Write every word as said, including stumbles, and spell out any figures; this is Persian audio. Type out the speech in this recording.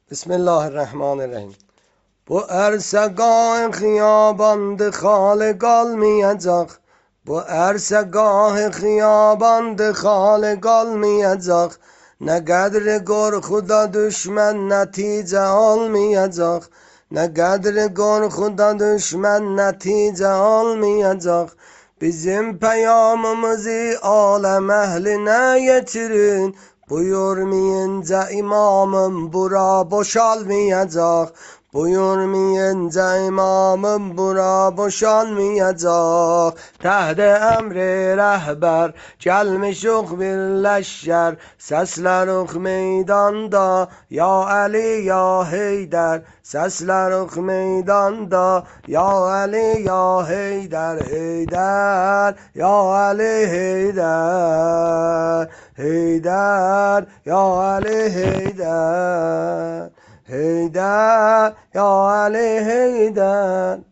بسم الله الرحمن الرحیم. Bu ersegah xiyaband خالقال میجاق Bu ersegah خiyaband خالقال میجاق نه قدر گر خدا دشمن نتیجه almayacak Ne قدر گر خدا düşman netice almayacak Bizim peyamımızı alem ehline getirin Buyurmayınca imamım bura boşalmayacak Buyurmayınca imamım bura boşalmayacak Tahde emri rehber gelmişuk birleşer Sesleruk meydanda ya Ali ya Heyder Sesleruk meydanda ya Ali ya Heyder Heyder ya Ali Heyder Heyder ya Ali Heyder Heyder ya Ali Heyder